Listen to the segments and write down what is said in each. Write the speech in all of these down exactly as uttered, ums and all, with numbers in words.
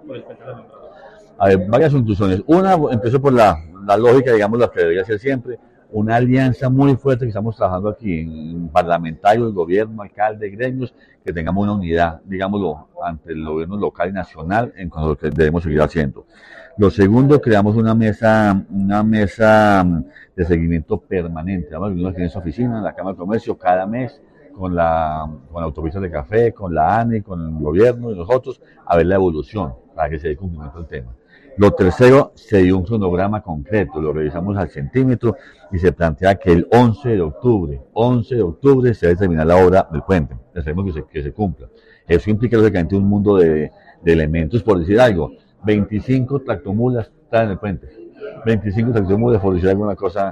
A ver, varias conclusiones. Una, empiezo por la, la lógica, digamos, la que debería ser siempre, una alianza muy fuerte que estamos trabajando aquí en parlamentarios, gobierno, alcalde, gremios, que tengamos una unidad, digámoslo, ante el gobierno local y nacional en cuanto a lo que debemos seguir haciendo. Lo segundo, creamos una mesa, una mesa de seguimiento permanente. Vamos a reunirnos aquí en esa oficina, en la Cámara de Comercio, cada mes, con la, con la autopista de café, con la ANE, con el gobierno y nosotros, a ver la evolución, para que se dé cumplimiento al tema. Lo tercero, se dio un cronograma concreto, lo revisamos al centímetro y se plantea que el once de octubre, once de octubre se debe terminar la obra del puente, esperemos que se, que se cumpla. Eso implica lógicamente un mundo de, de elementos, por decir algo, veinticinco tractomulas están en el puente, veinticinco tractomulas, por decir alguna cosa,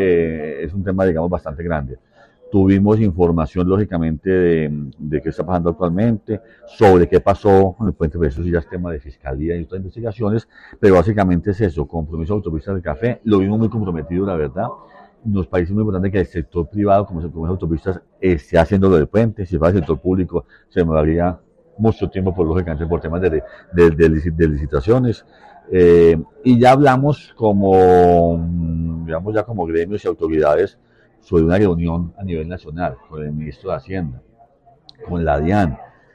eh, es un tema, digamos, bastante grande. Tuvimos información, lógicamente, de, de qué está pasando actualmente, sobre qué pasó con el puente, pero eso sí ya es tema de fiscalía y otras investigaciones, pero básicamente es eso, compromiso de autopistas del café, lo vimos muy comprometido, la verdad. Nos parece muy importante que el sector privado, como se compromiso de autopistas, esté haciendo lo del puente. Si fuera el sector público, se demoraría mucho tiempo, por lógicamente, por temas de, de, de, de licitaciones. Eh, y ya hablamos como, digamos, ya como gremios y autoridades, sobre una reunión a nivel nacional con el ministro de Hacienda, con la DIAN,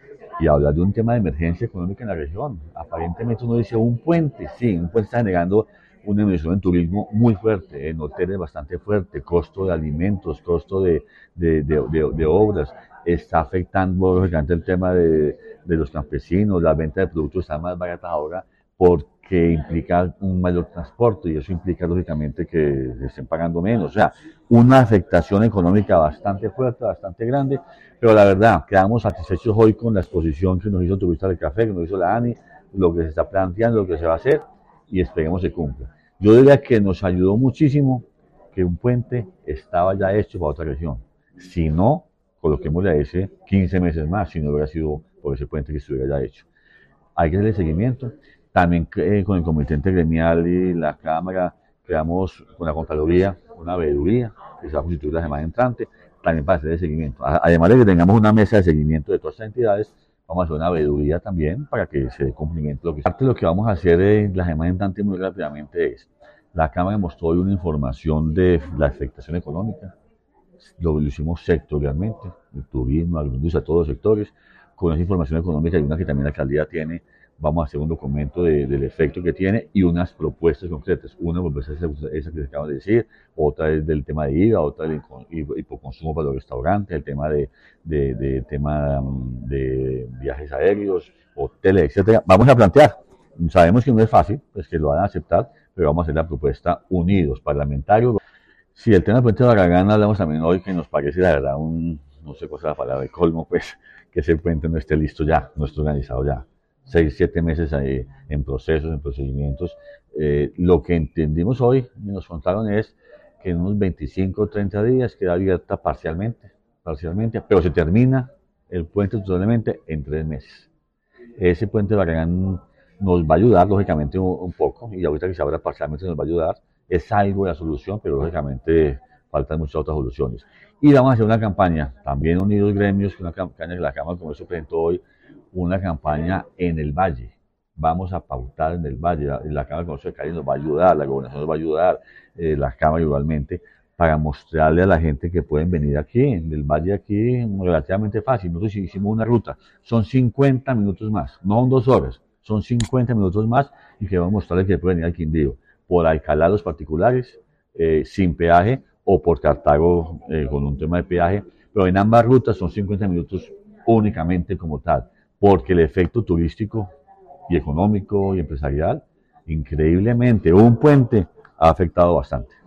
y hablar de un tema de emergencia económica en la región. Aparentemente uno dice un puente, sí, un puente está generando una inversión en turismo muy fuerte, en hoteles bastante fuerte, costo de alimentos, costo de, de, de, de, de obras, está afectando lógicamente el tema de, de los campesinos, la venta de productos está más barata ahora porque implica un mayor transporte y eso implica lógicamente que estén pagando menos, o sea, una afectación económica bastante fuerte, bastante grande, pero la verdad, quedamos satisfechos hoy con la exposición que nos hizo Turistas del Café, que nos hizo la ANI, lo que se está planteando, lo que se va a hacer y esperemos se cumpla. Yo diría que nos ayudó muchísimo que un puente estaba ya hecho para otra región, si no, coloquémosle a ese quince meses más, si no hubiera sido por ese puente que estuviera ya hecho. Hay que hacerle seguimiento. También eh, con el comité intergremial y la Cámara creamos con la Contraloría una veeduría que se va a constituir la semana entrante, también para hacer el seguimiento. Además de que tengamos una mesa de seguimiento de todas estas entidades, vamos a hacer una veeduría también para que se dé cumplimiento. Lo que, parte de lo que vamos a hacer en la semana entrante muy rápidamente es, la Cámara mostró hoy una información de la afectación económica, lo, lo hicimos sectorialmente, el turismo, la industria, todos los sectores, con esa información económica y una que también la alcaldía tiene. Vamos a hacer un documento de, del efecto que tiene y unas propuestas concretas. Una propuesta es esa que se acaba de decir, otra es del tema de I V A, otra del hipoconsumo para los restaurantes, el tema de, de, de, tema de viajes aéreos, hoteles, etcétera. Vamos a plantear. Sabemos que no es fácil, pues que lo van a aceptar, pero vamos a hacer la propuesta unidos, parlamentarios. Sí, el tema del puente de Barragán hablamos también hoy, que nos parece la verdad un, no sé cuál es la palabra de colmo, pues, que ese puente no esté listo ya, no esté organizado ya. Seis, siete meses ahí en procesos, en procedimientos. Eh, lo que entendimos hoy, nos contaron, es que en unos veinticinco o treinta días queda abierta parcialmente, parcialmente, pero se termina el puente totalmente en tres meses. Ese puente de Barragán nos va a ayudar, lógicamente, un, un poco, y ahorita que se abra parcialmente nos va a ayudar. Es algo de la solución, pero lógicamente faltan muchas otras soluciones. Y vamos a hacer una campaña, también unidos gremios, una campaña que la Cámara de Comercio presentó hoy, una campaña en el Valle. Vamos a pautar en el Valle, la, la Cámara de Comercio de Cali nos va a ayudar, la Gobernación nos va a ayudar, eh, la Cámara igualmente, para mostrarle a la gente que pueden venir aquí, en el Valle aquí, relativamente fácil. Nosotros hicimos una ruta, son cincuenta minutos más, no son dos horas, son cincuenta minutos más y que vamos a mostrarles que pueden venir al Quindío, por Alcalá los particulares, eh, sin peaje, o por Cartago eh, con un tema de peaje, pero en ambas rutas son cincuenta minutos únicamente como tal, porque el efecto turístico y económico y empresarial, increíblemente, un puente ha afectado bastante.